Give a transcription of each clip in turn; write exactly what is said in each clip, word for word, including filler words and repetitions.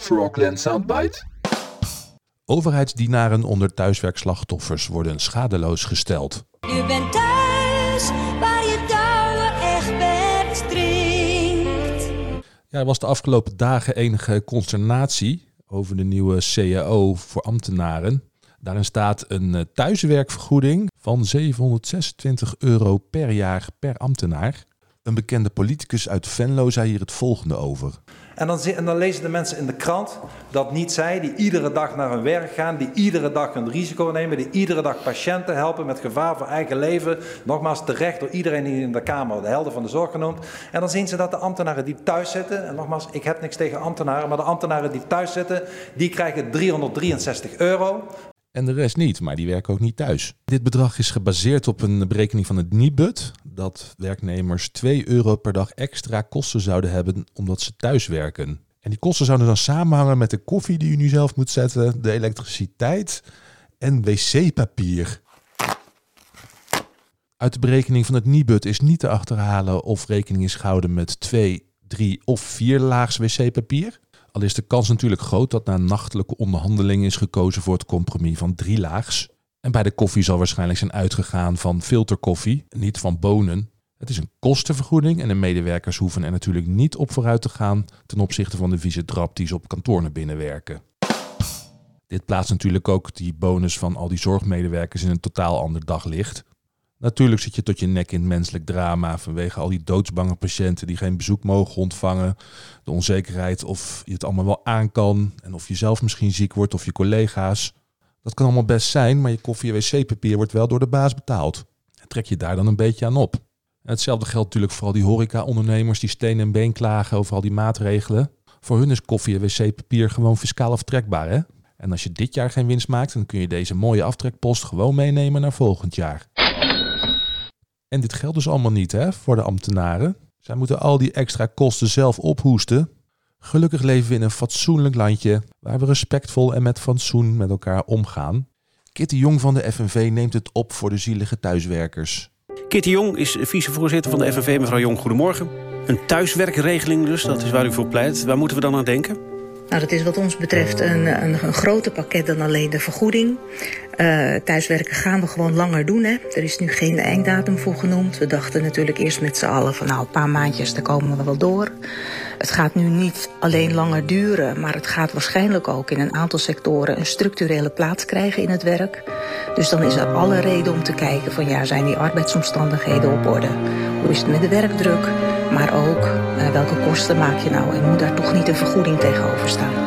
Frogland Soundbite. Overheidsdienaren onder thuiswerkslachtoffers worden schadeloos gesteld. Je bent thuis waar je touwen echt bed strikt. Ja, er was de afgelopen dagen enige consternatie over de nieuwe C A O voor ambtenaren. Daarin staat een thuiswerkvergoeding van zevenhonderdzesentwintig euro per jaar per ambtenaar. Een bekende politicus uit Venlo zei hier het volgende over. En dan, en dan lezen de mensen in de krant dat niet zij die iedere dag naar hun werk gaan, die iedere dag een risico nemen, die iedere dag patiënten helpen met gevaar voor eigen leven. Nogmaals terecht door iedereen die in de Kamer de helden van de zorg genoemd. En dan zien ze dat de ambtenaren die thuis zitten, en nogmaals, ik heb niks tegen ambtenaren, maar de ambtenaren die thuis zitten, die krijgen driehonderddrieënzestig euro. En de rest niet, maar die werken ook niet thuis. Dit bedrag is gebaseerd op een berekening van het Nibud, dat werknemers twee euro per dag extra kosten zouden hebben omdat ze thuis werken. En die kosten zouden dan samenhangen met de koffie die u nu zelf moet zetten, de elektriciteit en wc-papier. Uit de berekening van het Nibud is niet te achterhalen of rekening is gehouden met twee, drie of vier laags wc-papier. Al is de kans natuurlijk groot dat na nachtelijke onderhandelingen is gekozen voor het compromis van drie laags. En bij de koffie zal waarschijnlijk zijn uitgegaan van filterkoffie, niet van bonen. Het is een kostenvergoeding en de medewerkers hoeven er natuurlijk niet op vooruit te gaan ten opzichte van de vieze drap die ze op kantoor naar binnen werken. Dit plaatst natuurlijk ook die bonus van al die zorgmedewerkers in een totaal ander daglicht. Natuurlijk zit je tot je nek in het menselijk drama vanwege al die doodsbange patiënten die geen bezoek mogen ontvangen. De onzekerheid of je het allemaal wel aan kan en of je zelf misschien ziek wordt of je collega's. Dat kan allemaal best zijn, maar je koffie en wc-papier wordt wel door de baas betaald. En trek je daar dan een beetje aan op. En hetzelfde geldt natuurlijk voor al die horeca-ondernemers die steen en been klagen over al die maatregelen. Voor hun is koffie en wc-papier gewoon fiscaal aftrekbaar, hè? En als je dit jaar geen winst maakt, dan kun je deze mooie aftrekpost gewoon meenemen naar volgend jaar. En dit geldt dus allemaal niet, hè, voor de ambtenaren. Zij moeten al die extra kosten zelf ophoesten. Gelukkig leven we in een fatsoenlijk landje waar we respectvol en met fatsoen met elkaar omgaan. Kitty Jong van de F N V neemt het op voor de zielige thuiswerkers. Kitty Jong is vicevoorzitter van de F N V. Mevrouw Jong, goedemorgen. Een thuiswerkregeling dus, dat is waar u voor pleit. Waar moeten we dan aan denken? Nou, dat is wat ons betreft een, een, een groter pakket dan alleen de vergoeding. Uh, thuiswerken gaan we gewoon langer doen, hè. Er is nu geen einddatum voor genoemd. We dachten natuurlijk eerst met z'n allen van nou, een paar maandjes, daar komen we wel door. Het gaat nu niet alleen langer duren, maar het gaat waarschijnlijk ook in een aantal sectoren een structurele plaats krijgen in het werk. Dus dan is er alle reden om te kijken van ja, zijn die arbeidsomstandigheden op orde? Hoe is het met de werkdruk? Maar ook uh, welke kosten maak je nou en moet daar toch niet een vergoeding tegenover staan?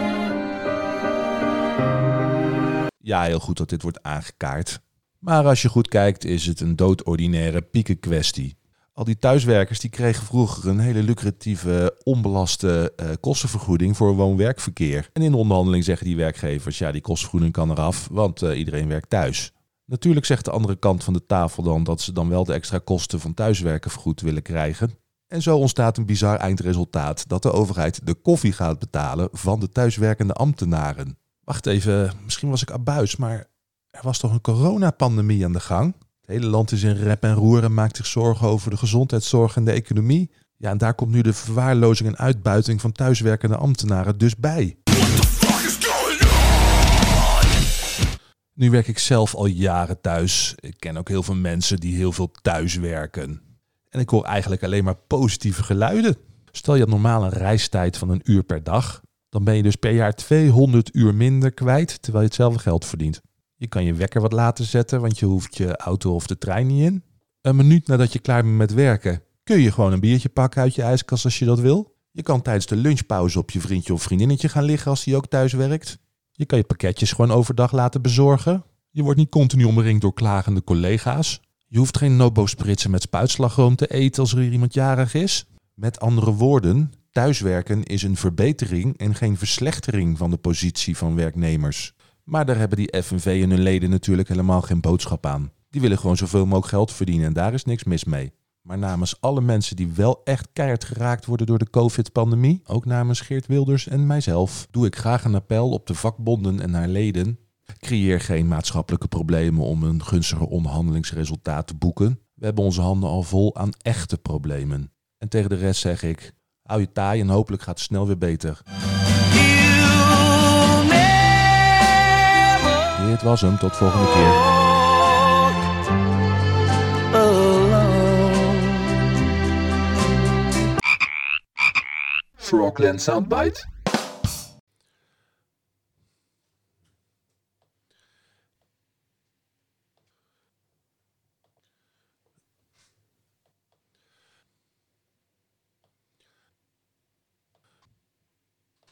Ja, heel goed dat dit wordt aangekaart. Maar als je goed kijkt is het een doodordinaire piekenkwestie. Al die thuiswerkers die kregen vroeger een hele lucratieve, onbelaste uh, kostenvergoeding voor woon-werkverkeer. En in de onderhandeling zeggen die werkgevers, ja, die kostenvergoeding kan eraf, want uh, iedereen werkt thuis. Natuurlijk zegt de andere kant van de tafel dan dat ze dan wel de extra kosten van thuiswerken vergoed willen krijgen. En zo ontstaat een bizar eindresultaat dat de overheid de koffie gaat betalen van de thuiswerkende ambtenaren. Wacht even, misschien was ik abuis, maar er was toch een coronapandemie aan de gang? Het hele land is in rep en roer en maakt zich zorgen over de gezondheidszorg en de economie. Ja, en daar komt nu de verwaarlozing en uitbuiting van thuiswerkende ambtenaren dus bij. Nu werk ik zelf al jaren thuis. Ik ken ook heel veel mensen die heel veel thuis werken. En ik hoor eigenlijk alleen maar positieve geluiden. Stel je had normaal een reistijd van een uur per dag, dan ben je dus per jaar tweehonderd uur minder kwijt, terwijl je hetzelfde geld verdient. Je kan je wekker wat later zetten, want je hoeft je auto of de trein niet in. Een minuut nadat je klaar bent met werken, kun je gewoon een biertje pakken uit je ijskast als je dat wil. Je kan tijdens de lunchpauze op je vriendje of vriendinnetje gaan liggen als die ook thuis werkt. Je kan je pakketjes gewoon overdag laten bezorgen. Je wordt niet continu omringd door klagende collega's. Je hoeft geen Nobo-spritsen met spuitslagroom te eten als er hier iemand jarig is. Met andere woorden, thuiswerken is een verbetering en geen verslechtering van de positie van werknemers. Maar daar hebben die F N V en hun leden natuurlijk helemaal geen boodschap aan. Die willen gewoon zoveel mogelijk geld verdienen en daar is niks mis mee. Maar namens alle mensen die wel echt keihard geraakt worden door de COVID-pandemie, ook namens Geert Wilders en mijzelf, doe ik graag een appel op de vakbonden en haar leden. Creëer geen maatschappelijke problemen om een gunstiger onderhandelingsresultaat te boeken. We hebben onze handen al vol aan echte problemen. En tegen de rest zeg ik, hou je taai en hopelijk gaat het snel weer beter. dit was hem. Tot volgende keer. Frogland Soundbite.